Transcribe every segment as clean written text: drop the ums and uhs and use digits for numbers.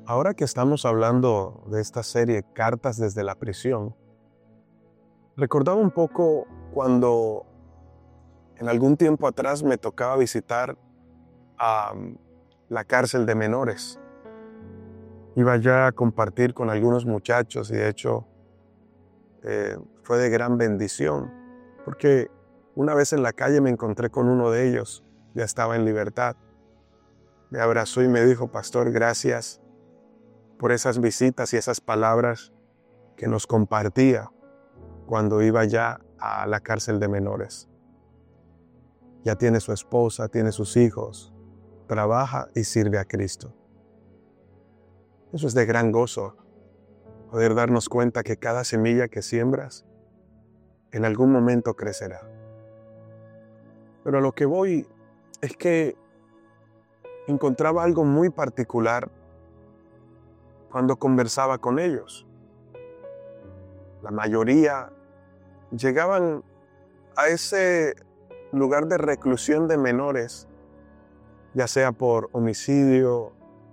Ahora que estamos hablando de esta serie Cartas desde la prisión, recordaba un poco cuando en algún tiempo atrás me tocaba visitar a la cárcel de menores. Iba ya a compartir con algunos muchachos y de hecho fue de gran bendición, porque una vez en la calle me encontré con uno de ellos, ya estaba en libertad. Me abrazó y me dijo: "Pastor, gracias por esas visitas y esas palabras que nos compartía cuando iba ya a la cárcel de menores. Ya tiene su esposa, tiene sus hijos, trabaja y sirve a Cristo". Eso es de gran gozo, poder darnos cuenta que cada semilla que siembras en algún momento crecerá. Pero a lo que voy es que encontraba algo muy particular cuando conversaba con ellos. La mayoría llegaban a ese lugar de reclusión de menores, ya sea por homicidio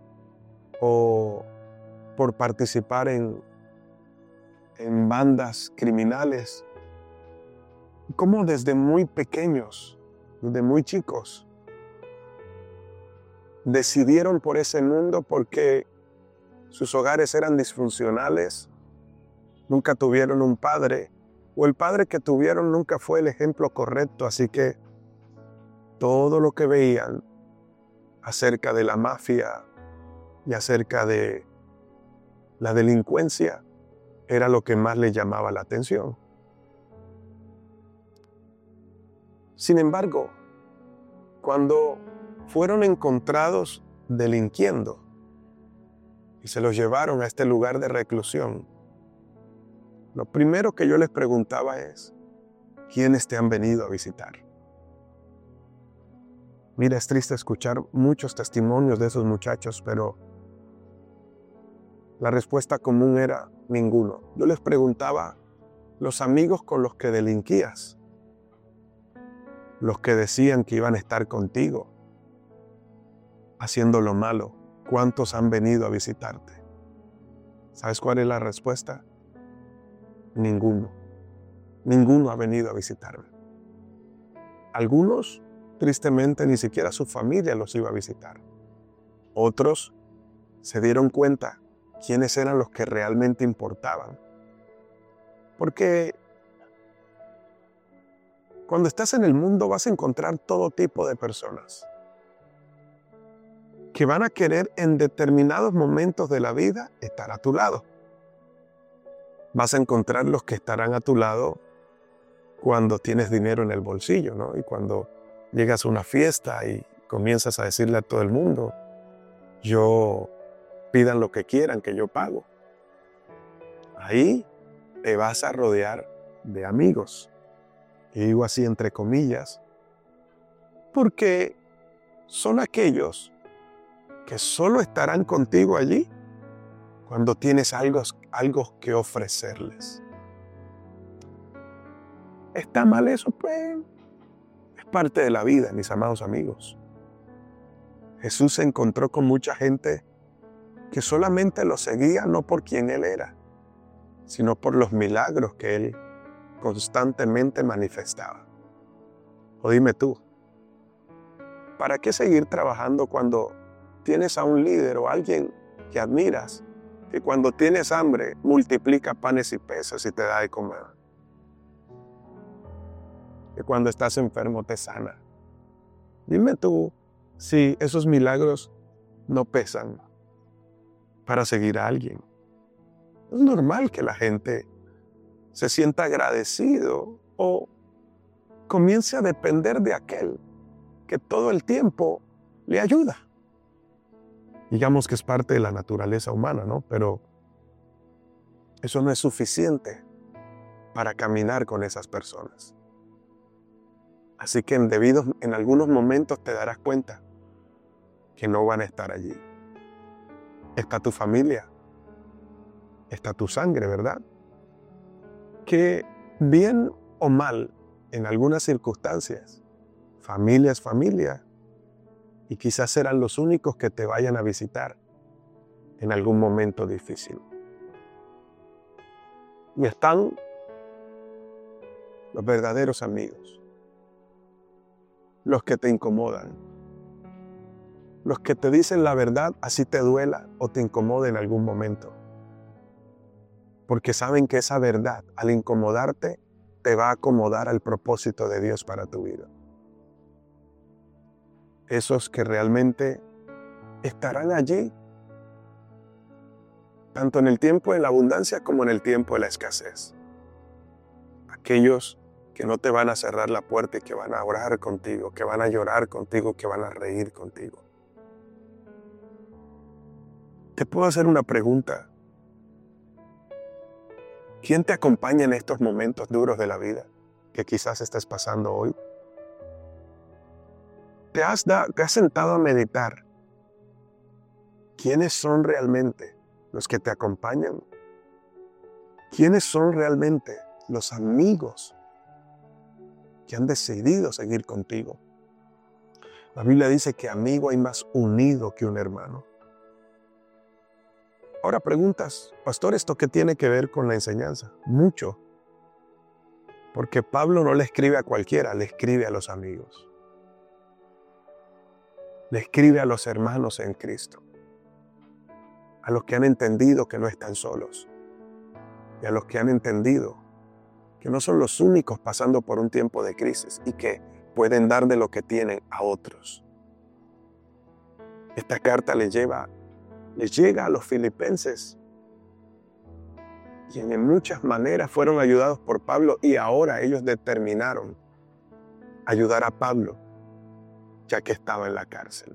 o por participar en bandas criminales, como desde muy pequeños, desde muy chicos, decidieron por ese mundo porque sus hogares eran disfuncionales, nunca tuvieron un padre, o el padre que tuvieron nunca fue el ejemplo correcto, así que todo lo que veían acerca de la mafia y acerca de la delincuencia era lo que más les llamaba la atención. Sin embargo, cuando fueron encontrados delinquiendo y se los llevaron a este lugar de reclusión, lo primero que yo les preguntaba es: ¿quiénes te han venido a visitar? Mira, es triste escuchar muchos testimonios de esos muchachos, pero la respuesta común era: ninguno. Yo les preguntaba: los amigos con los que delinquías, los que decían que iban a estar contigo haciendo lo malo, ¿cuántos han venido a visitarte? ¿Sabes cuál es la respuesta? Ninguno. Ninguno ha venido a visitarme. Algunos, tristemente, ni siquiera su familia los iba a visitar. Otros se dieron cuenta quiénes eran los que realmente importaban. Porque cuando estás en el mundo vas a encontrar todo tipo de personas que van a querer en determinados momentos de la vida estar a tu lado. Vas a encontrar los que estarán a tu lado cuando tienes dinero en el bolsillo, ¿no? Y cuando llegas a una fiesta y comienzas a decirle a todo el mundo: yo, pidan lo que quieran, que yo pago. Ahí te vas a rodear de amigos. Y digo así entre comillas, porque son aquellos que solo estarán contigo allí cuando tienes algo que ofrecerles. ¿Está mal eso? Pues es parte de la vida, mis amados amigos. Jesús se encontró con mucha gente que solamente lo seguía no por quien Él era, sino por los milagros que Él constantemente manifestaba. O dime tú, ¿para qué seguir trabajando cuando tienes a un líder o a alguien que admiras, que cuando tienes hambre multiplica panes y peces y te da de comer? Que cuando estás enfermo te sana. Dime tú si esos milagros no pesan para seguir a alguien. Es normal que la gente se sienta agradecido o comience a depender de aquel que todo el tiempo le ayuda. Digamos que es parte de la naturaleza humana, ¿no? Pero eso no es suficiente para caminar con esas personas. Así que en algunos momentos te darás cuenta que no van a estar allí. Está tu familia, está tu sangre, ¿verdad? Que bien o mal, en algunas circunstancias, familia es familia, y quizás serán los únicos que te vayan a visitar en algún momento difícil. Y están los verdaderos amigos, los que te incomodan, los que te dicen la verdad así te duela o te incomode en algún momento. Porque saben que esa verdad, al incomodarte, te va a acomodar al propósito de Dios para tu vida. Esos que realmente estarán allí, tanto en el tiempo de la abundancia como en el tiempo de la escasez. Aquellos que no te van a cerrar la puerta y que van a orar contigo, que van a llorar contigo, que van a reír contigo. Te puedo hacer una pregunta. ¿Quién te acompaña en estos momentos duros de la vida que quizás estés pasando hoy? ¿Te has sentado a meditar quiénes son realmente los que te acompañan? ¿Quiénes son realmente los amigos que han decidido seguir contigo? La Biblia dice que amigo hay más unido que un hermano. Ahora preguntas, pastor, ¿esto qué tiene que ver con la enseñanza? Mucho. Porque Pablo no le escribe a cualquiera, le escribe a los amigos. Le escribe a los hermanos en Cristo. A los que han entendido que no están solos. Y a los que han entendido que no son los únicos pasando por un tiempo de crisis y que pueden dar de lo que tienen a otros. Esta carta les llega a los filipenses, quienes en muchas maneras fueron ayudados por Pablo y ahora ellos determinaron ayudar a Pablo, ya que estaba en la cárcel.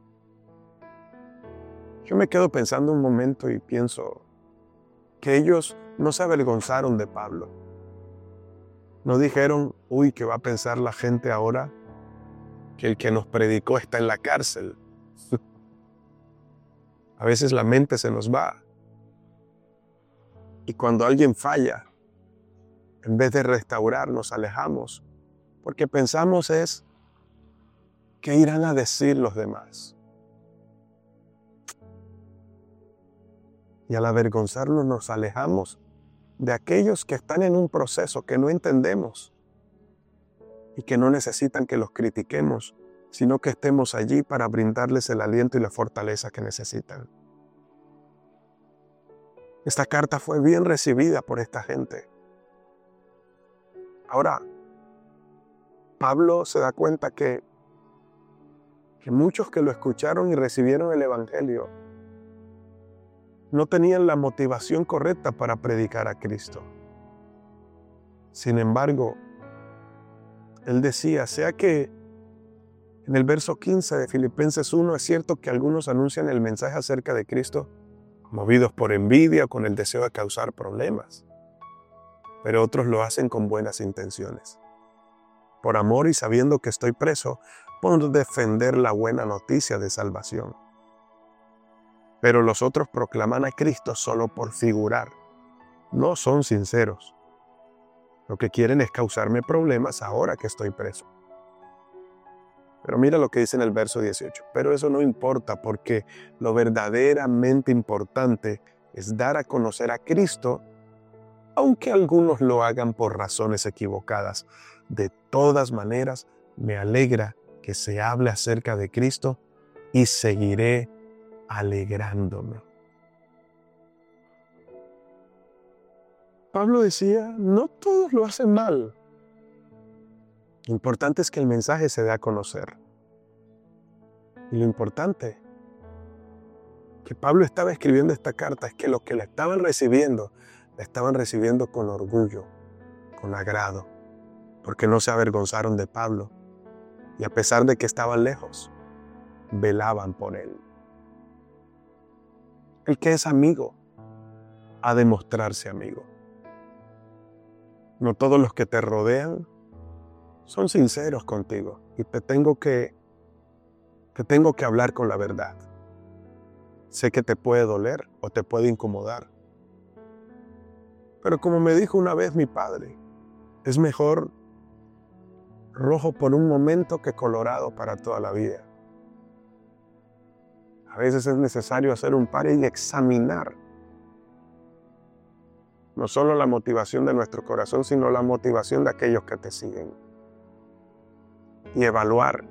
Yo me quedo pensando un momento y pienso que ellos no se avergonzaron de Pablo. No dijeron, uy, ¿qué va a pensar la gente ahora que el que nos predicó está en la cárcel? A veces la mente se nos va. Y cuando alguien falla, en vez de restaurar, nos alejamos. Porque pensamos es, ¿qué irán a decir los demás? Y al avergonzarnos nos alejamos de aquellos que están en un proceso que no entendemos y que no necesitan que los critiquemos, sino que estemos allí para brindarles el aliento y la fortaleza que necesitan. Esta carta fue bien recibida por esta gente. Ahora, Pablo se da cuenta que muchos que lo escucharon y recibieron el Evangelio no tenían la motivación correcta para predicar a Cristo. Sin embargo, él decía, sea que en el verso 15 de Filipenses 1 es cierto que algunos anuncian el mensaje acerca de Cristo movidos por envidia o con el deseo de causar problemas, pero otros lo hacen con buenas intenciones. Por amor y sabiendo que estoy preso, por defender la buena noticia de salvación. Pero los otros proclaman a Cristo solo por figurar. No son sinceros. Lo que quieren es causarme problemas ahora que estoy preso. Pero mira lo que dice en el verso 18. Pero eso no importa porque lo verdaderamente importante es dar a conocer a Cristo, aunque algunos lo hagan por razones equivocadas. De todas maneras, me alegra que se hable acerca de Cristo y seguiré alegrándome. Pablo decía, no todos lo hacen mal. Lo importante es que el mensaje se dé a conocer. Y lo importante que Pablo estaba escribiendo esta carta es que los que la estaban recibiendo con orgullo, con agrado, porque no se avergonzaron de Pablo. Y a pesar de que estaban lejos, velaban por él. El que es amigo ha de mostrarse amigo. No todos los que te rodean son sinceros contigo y te tengo que hablar con la verdad. Sé que te puede doler o te puede incomodar. Pero como me dijo una vez mi padre, es mejor rojo por un momento que colorado para toda la vida. A veces es necesario hacer un pare y examinar no solo la motivación de nuestro corazón, sino la motivación de aquellos que te siguen. Y evaluar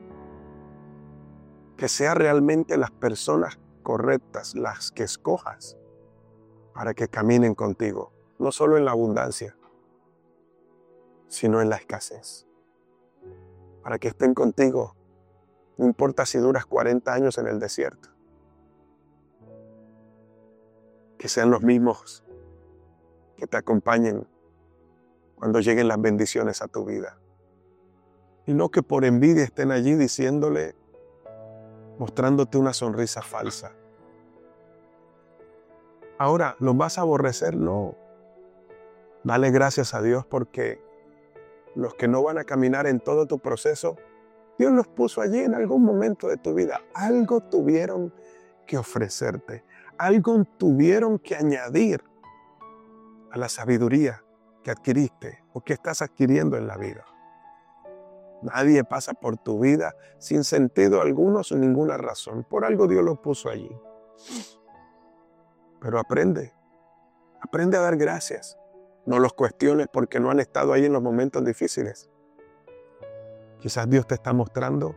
que sean realmente las personas correctas las que escojas para que caminen contigo, no solo en la abundancia, sino en la escasez. Para que estén contigo, no importa si duras 40 años en el desierto. Que sean los mismos que te acompañen cuando lleguen las bendiciones a tu vida. Y no que por envidia estén allí diciéndole, mostrándote una sonrisa falsa. Ahora, ¿los vas a aborrecer? No. Dale gracias a Dios porque los que no van a caminar en todo tu proceso, Dios los puso allí en algún momento de tu vida. Algo tuvieron que ofrecerte. Algo tuvieron que añadir a la sabiduría que adquiriste o que estás adquiriendo en la vida. Nadie pasa por tu vida sin sentido alguno, sin ninguna razón. Por algo Dios lo puso allí. Pero aprende a dar gracias. No los cuestiones porque no han estado ahí en los momentos difíciles. Quizás Dios te está mostrando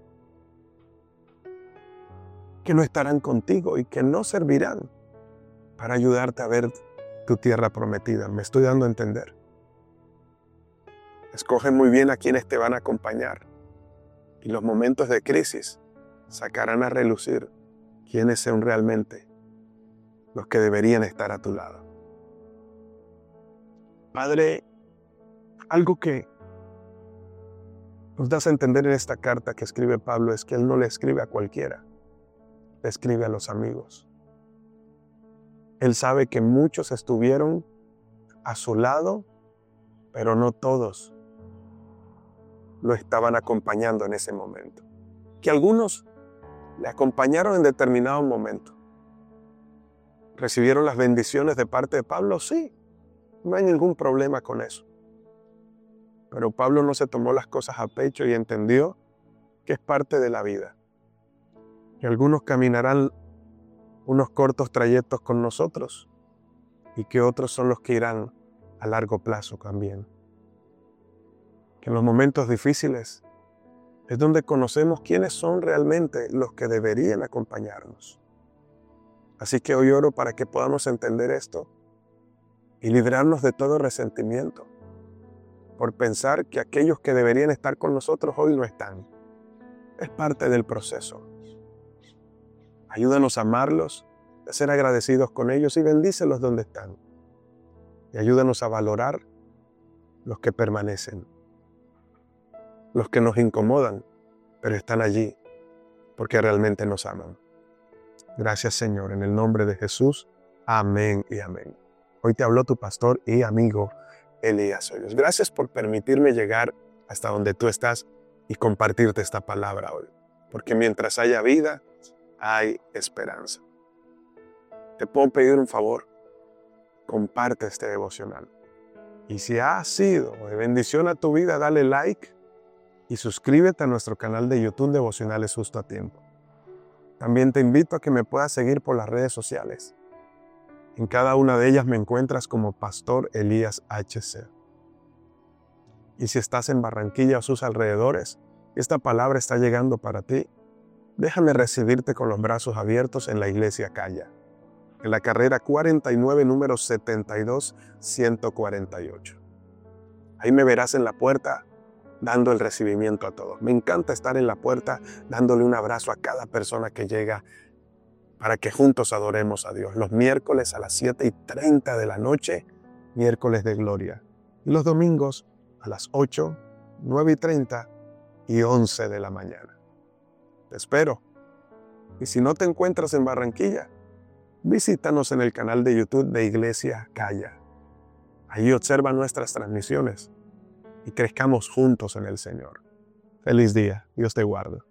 que no estarán contigo y que no servirán para ayudarte a ver tu tierra prometida. Me estoy dando a entender. Escoge muy bien a quienes te van a acompañar. Y los momentos de crisis sacarán a relucir quiénes son realmente los que deberían estar a tu lado. Padre, algo que nos das a entender en esta carta que escribe Pablo es que él no le escribe a cualquiera, le escribe a los amigos. Él sabe que muchos estuvieron a su lado, pero no todos lo estaban acompañando en ese momento. Que algunos le acompañaron en determinado momento. ¿Recibieron las bendiciones de parte de Pablo? Sí, no hay ningún problema con eso. Pero Pablo no se tomó las cosas a pecho y entendió que es parte de la vida. Que algunos caminarán unos cortos trayectos con nosotros y que otros son los que irán a largo plazo también. Que en los momentos difíciles es donde conocemos quiénes son realmente los que deberían acompañarnos. Así que hoy oro para que podamos entender esto y librarnos de todo resentimiento por pensar que aquellos que deberían estar con nosotros hoy no están. Es parte del proceso. Ayúdanos a amarlos, a ser agradecidos con ellos y bendícelos donde están. Y ayúdanos a valorar los que permanecen, los que nos incomodan, pero están allí porque realmente nos aman. Gracias, Señor, en el nombre de Jesús. Amén y amén. Hoy te habló tu pastor y amigo Elías Hoyos. Gracias por permitirme llegar hasta donde tú estás y compartirte esta palabra hoy. Porque mientras haya vida, hay esperanza. Te puedo pedir un favor. Comparte este devocional. Y si ha sido de bendición a tu vida, dale like y suscríbete a nuestro canal de YouTube Devocionales Justo a Tiempo. También te invito a que me puedas seguir por las redes sociales. En cada una de ellas me encuentras como Pastor Elías HC. Y si estás en Barranquilla o sus alrededores, y esta palabra está llegando para ti, déjame recibirte con los brazos abiertos en la iglesia Calla, en la carrera 49, número 72148. Ahí me verás en la puerta dando el recibimiento a todos. Me encanta estar en la puerta dándole un abrazo a cada persona que llega para que juntos adoremos a Dios. Los miércoles a las 7:30 de la noche, miércoles de gloria. Y los domingos a las 8, 9:30 y 11 de la mañana. Te espero. Y si no te encuentras en Barranquilla, visítanos en el canal de YouTube de Iglesia Calla. Ahí observa nuestras transmisiones y crezcamos juntos en el Señor. Feliz día. Dios te guarde.